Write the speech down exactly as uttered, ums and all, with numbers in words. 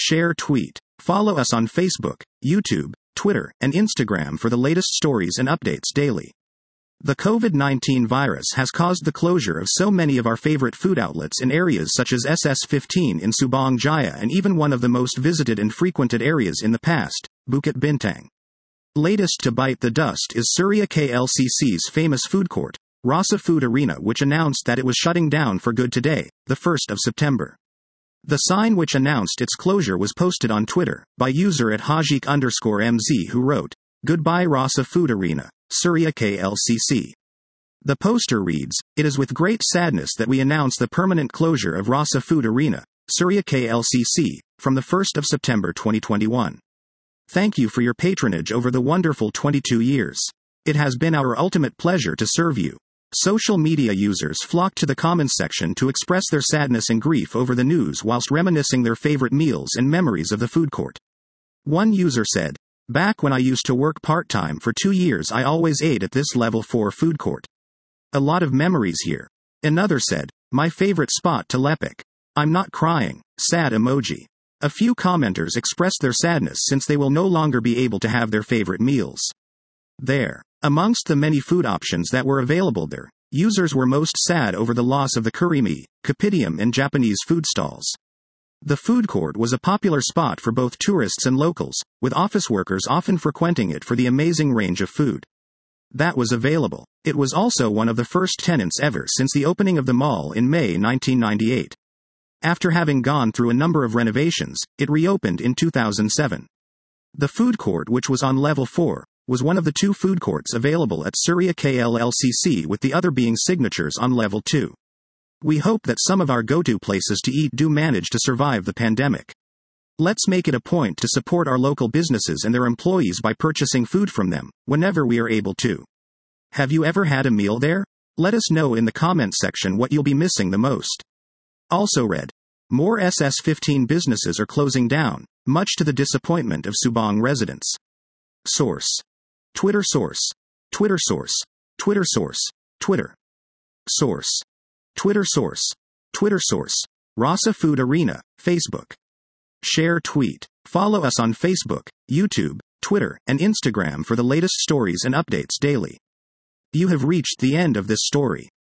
Share, tweet. Follow us on Facebook, YouTube, Twitter, and Instagram for the latest stories and updates daily. The COVID nineteen virus has caused the closure of so many of our favorite food outlets in areas such as S S fifteen in Subang Jaya and even one of the most visited and frequented areas in the past, Bukit Bintang. Latest to bite the dust is Surya K L C C's famous food court, Rasa Food Arena, which announced that it was shutting down for good today, the first of September. The sign which announced its closure was posted on Twitter by user at Hajik underscore MZ, who wrote, "Goodbye Rasa Food Arena, Surya K L C C." The poster reads, "It is with great sadness that we announce the permanent closure of Rasa Food Arena, Surya K L C C, from the first of September twenty twenty-one. Thank you for your patronage over the wonderful twenty-two years. It has been our ultimate pleasure to serve you." Social media users flocked to the comments section to express their sadness and grief over the news whilst reminiscing their favorite meals and memories of the food court. One user said, "Back when I used to work part-time for two years I always ate at this level four food court. A lot of memories here." Another said, "My favorite spot to Lepik. I'm not crying, sad emoji." A few commenters expressed their sadness since they will no longer be able to have their favorite meals there. Amongst the many food options that were available there, users were most sad over the loss of the curry mee, kopitiam and Japanese food stalls. The food court was a popular spot for both tourists and locals, with office workers often frequenting it for the amazing range of food that was available. It was also one of the first tenants ever since the opening of the mall in May nineteen ninety-eight. After having gone through a number of renovations, it reopened in two thousand seven. The food court, which was on level four, was one of the two food courts available at Surya K L C C, with the other being Signatures on level two. We hope that some of our go-to places to eat do manage to survive the pandemic. Let's make it a point to support our local businesses and their employees by purchasing food from them, whenever we are able to. Have you ever had a meal there? Let us know in the comment section what you'll be missing the most. Also read, more S S fifteen businesses are closing down, much to the disappointment of Subang residents. Source. Twitter source. Twitter source. Twitter source. Twitter. Source. Twitter source. Twitter source. Rasa Food Arena, Facebook. Share, tweet. Follow us on Facebook, YouTube, Twitter, and Instagram for the latest stories and updates daily. You have reached the end of this story.